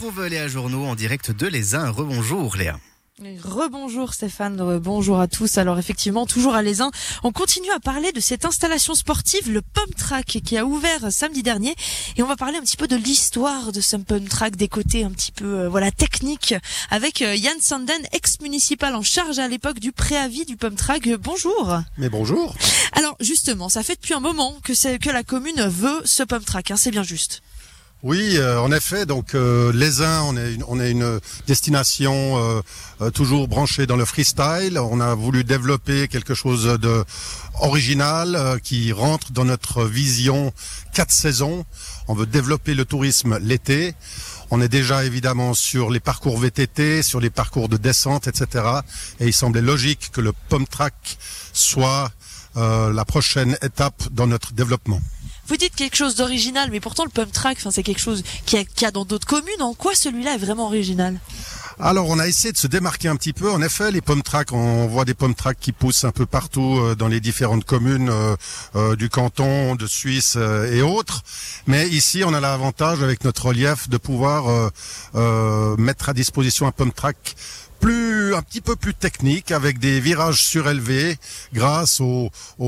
retrouve Léa Journeau en direct de l'Aisin. Rebonjour Léa. Rebonjour Stéphane, bonjour à tous. Alors effectivement, toujours à l'Aisin, on continue à parler de cette installation sportive, le Pump Track, qui a ouvert samedi dernier. Et on va parler un petit peu de l'histoire de ce Pump Track, des côtés un petit peu techniques, avec Yann Sanden, ex-municipal en charge à l'époque du préavis du Pump Track. Bonjour. Mais bonjour. Alors justement, ça fait depuis un moment que la commune veut ce Pump Track, c'est bien juste. Oui, en effet. Donc l'Aisin, on est une destination toujours branchée dans le freestyle. On a voulu développer quelque chose de original qui rentre dans notre vision 4 saisons. On veut développer le tourisme l'été. On est déjà évidemment sur les parcours VTT, sur les parcours de descente, etc. Et il semblait logique que le Pump Track soit la prochaine étape dans notre développement. Vous dites quelque chose d'original, mais pourtant le Pump Track, c'est quelque chose qu'il y a dans d'autres communes. En quoi celui-là est vraiment original ? Alors, on a essayé de se démarquer un petit peu. En effet, les Pump Track, on voit des Pump Track qui poussent un peu partout dans les différentes communes du canton, de Suisse et autres. Mais ici, on a l'avantage avec notre relief de pouvoir mettre à disposition un Pump Track un petit peu plus technique, avec des virages surélevés grâce au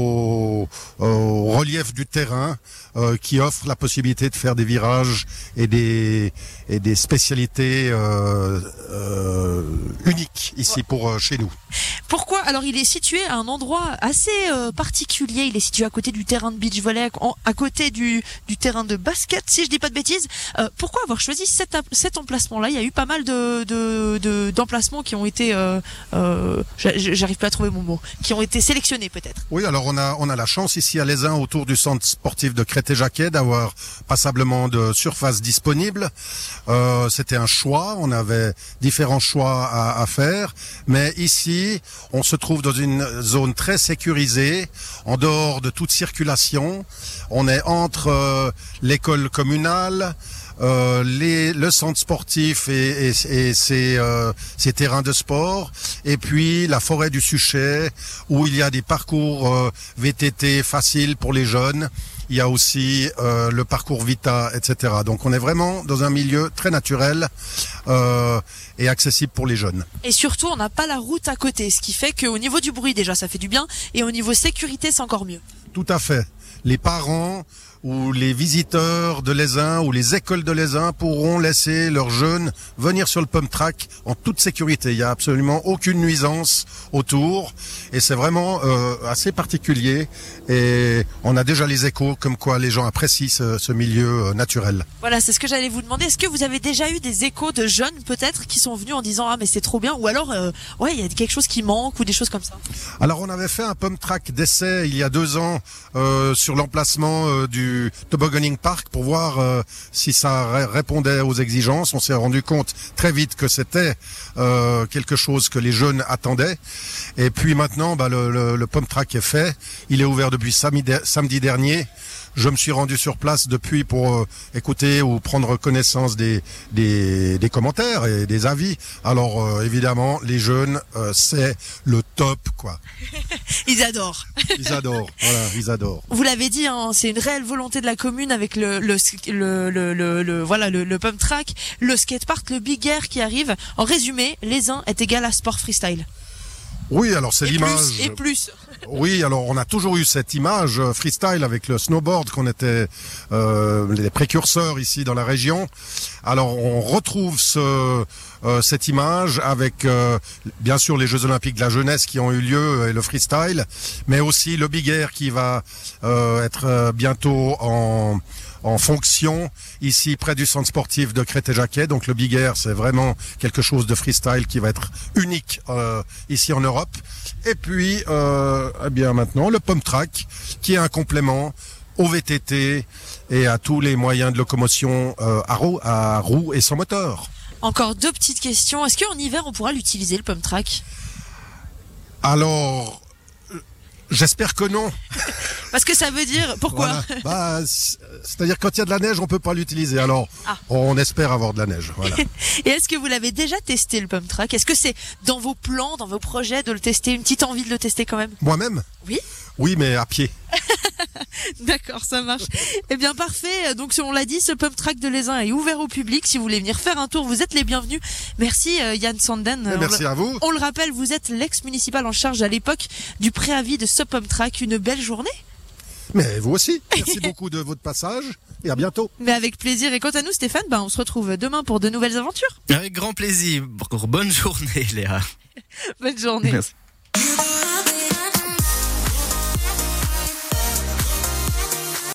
relief du terrain qui offre la possibilité de faire des virages et des spécialités uniques ici pour chez nous. Pourquoi ? Alors il est situé à un endroit assez particulier, il est situé à côté du terrain de beach volley, à côté du terrain de basket, si je dis pas de bêtises. Pourquoi avoir choisi cet emplacement-là ? Il y a eu pas mal d'emplacements qui ont été, j'arrive pas à trouver mon mot, qui ont été sélectionnés peut-être. Oui, alors on a la chance ici à l'Aisin, autour du centre sportif de Crété-Jacquet, d'avoir passablement de surface disponible. C'était un choix, on avait différents choix à faire, mais ici on se trouve dans une zone très sécurisée, en dehors de toute circulation. On est entre l'école communale, le centre sportif et ses terrains de sport, et puis la forêt du Suchet, où il y a des parcours VTT faciles pour les jeunes. Il y a aussi le parcours Vita, etc. Donc on est vraiment dans un milieu très naturel et accessible pour les jeunes. Et surtout, on n'a pas la route à côté, ce qui fait qu'au niveau du bruit, déjà, ça fait du bien, et au niveau sécurité, c'est encore mieux. Tout à fait. Les parents ou les visiteurs de l'Aisin ou les écoles de l'Aisin pourront laisser leurs jeunes venir sur le Pump Track en toute sécurité. Il n'y a absolument aucune nuisance autour et c'est vraiment assez particulier, et on a déjà les échos comme quoi les gens apprécient ce milieu naturel. Voilà, c'est ce que j'allais vous demander. Est-ce que vous avez déjà eu des échos de jeunes peut-être qui sont venus en disant « Ah mais c'est trop bien » ou alors il y a quelque chose qui manque ou des choses comme ça? Alors on avait fait un Pump Track d'essai il y a 2 ans sur l'emplacement du Tobogganing Park pour voir si ça répondait aux exigences. On s'est rendu compte très vite que c'était quelque chose que les jeunes attendaient. Et puis maintenant, le Pump Track est fait. Il est ouvert depuis samedi dernier. Je me suis rendu sur place depuis pour écouter ou prendre connaissance des commentaires et des avis. Alors évidemment, les jeunes, c'est le top, quoi. Ils adorent. Ils adorent. Voilà, ils adorent. Vous l'avez dit, c'est une réelle volonté de la commune avec le Pump Track, le skatepark, le Big Air qui arrive. En résumé, l'Aisin est égal à sport freestyle. Oui, alors c'est l'image. Et plus. Oui, alors on a toujours eu cette image freestyle avec le snowboard, qu'on était les précurseurs ici dans la région. Alors on retrouve cette image avec bien sûr les Jeux Olympiques de la jeunesse qui ont eu lieu et le freestyle, mais aussi le Big Air qui va être bientôt en fonction ici près du centre sportif de Crété-Jacquet. Donc le Big Air, c'est vraiment quelque chose de freestyle qui va être unique ici en Europe. Et puis maintenant le Pump Track qui est un complément au VTT et à tous les moyens de locomotion à roues et sans moteur. Encore 2 petites questions. Est-ce qu'en hiver on pourra l'utiliser le Pump Track ? Alors j'espère que non. Parce que ça veut dire, pourquoi? Voilà. C'est-à-dire quand il y a de la neige, on peut pas l'utiliser. Alors, on espère avoir de la neige. Voilà. Et est-ce que vous l'avez déjà testé le Pump Track? Est-ce que c'est dans vos plans, dans vos projets de le tester, une petite envie de le tester quand même? Moi-même? Oui. Oui, mais à pied. D'accord, ça marche. Eh bien, parfait. Donc, on l'a dit, ce pump track de l'Aisin est ouvert au public. Si vous voulez venir faire un tour, vous êtes les bienvenus. Merci, Yann Sanden. Merci à vous. On le rappelle, vous êtes l'ex-municipal en charge à l'époque du préavis de ce pump track. Une belle journée. Mais vous aussi. Merci beaucoup de votre passage et à bientôt. Mais avec plaisir. Et quant à nous, Stéphane, on se retrouve demain pour de nouvelles aventures. Avec grand plaisir. Bonne journée, Léa. Bonne journée. Merci.